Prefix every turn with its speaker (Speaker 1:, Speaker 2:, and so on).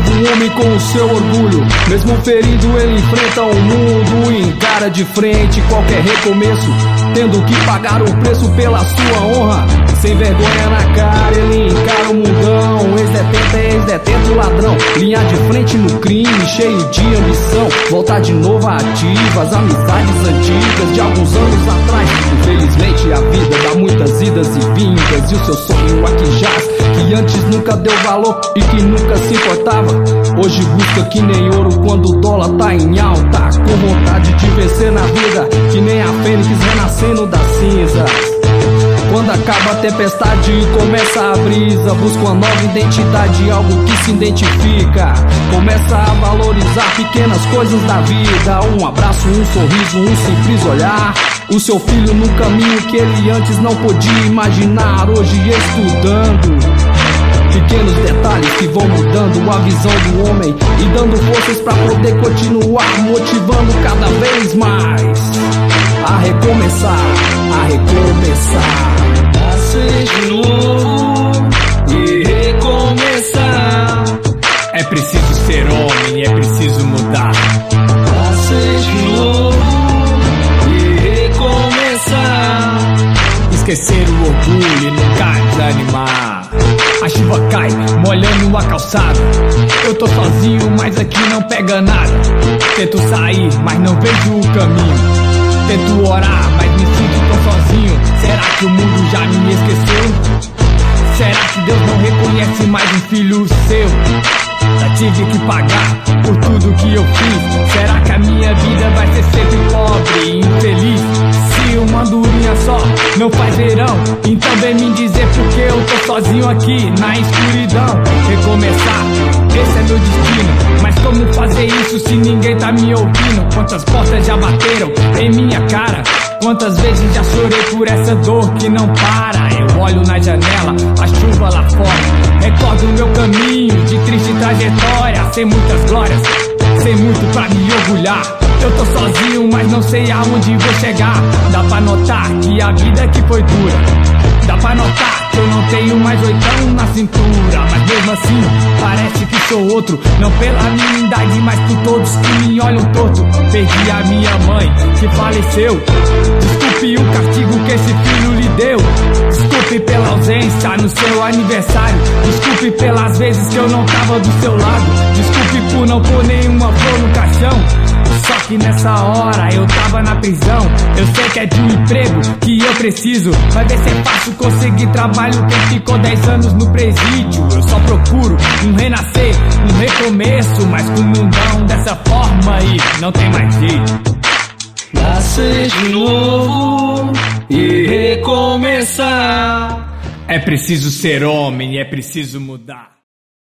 Speaker 1: Um homem com o seu orgulho, mesmo ferido ele enfrenta o mundo e encara de frente qualquer recomeço, tendo que pagar o preço pela sua honra. Sem vergonha na cara ele encara o mundão, ex-detento ladrão, linha de frente no crime, cheio de ambição, volta de novo ativa as amizades antigas de alguns anos atrás. Infelizmente a vida dá muitas idas e vindas, e o seu sonho aqui jaz, que antes nunca deu valor e que nunca se importava, hoje busca que nem ouro quando o dólar tá em alta, com vontade de vencer na vida, que nem a fênix renascendo das cinzas. Quando acaba a tempestade e começa a brisa, busca uma nova identidade, algo que se identifica, começa a valorizar pequenas coisas da vida, um abraço, um sorriso, um simples olhar, o seu filho no caminho que ele antes não podia imaginar, hoje estudando. Pequenos detalhes que vão mudando a visão do homem e dando forças pra poder continuar, motivando cada vez mais a recomeçar, a recomeçar.
Speaker 2: Nascer de novo e recomeçar.
Speaker 3: É preciso ser homem, é preciso mudar.
Speaker 2: Nascer de novo e recomeçar.
Speaker 3: Esquecer o orgulho e nunca desanimar. A chuva cai, molhando a calçada. Eu tô sozinho, mas aqui não pega nada. Tento sair, mas não vejo o caminho. Tento orar, mas me sinto tão sozinho. Será que o mundo já me esqueceu? Será que Deus não reconhece mais um filho seu? Já tive que pagar por tudo que eu fiz. Será que a minha vida vai ser sempre pobre e infeliz? Se uma andorinha só não faz verão, então vem me dizer porque eu tô sozinho aqui na escuridão. Recomeçar, esse é meu destino, mas como fazer isso se ninguém tá me ouvindo? Quantas portas já bateram em minha cara? Quantas vezes já chorei por essa dor que não para? Eu olho na janela, a chuva lá fora, recordo o meu caminho de triste trajetória, sem muitas glórias, sem muito pra me orgulhar. Eu tô sozinho, mas não sei aonde vou chegar. Dá pra notar que a vida aqui foi dura. Dá pra notar que eu não tenho mais 8 na cintura, mas mesmo assim parece que sou outro. Não pela minha idade, mas por todos que me olham torto. Perdi a minha mãe, que faleceu. Desculpe o castigo que esse filho lhe deu. Desculpe pela ausência no seu aniversário. Desculpe pelas vezes que eu não tava do seu lado. Desculpe por não pôr nenhuma flor no caixão. Só que nessa hora eu tava na prisão. Eu sei que é de um emprego que eu preciso. Vai ver se é fácil conseguir trabalho quem ficou 10 anos no presídio. Eu só procuro um renascer, um recomeço, mas com o mundão dessa forma aí não tem mais jeito.
Speaker 2: Nascer de novo e recomeçar.
Speaker 3: É preciso ser homem, é preciso mudar.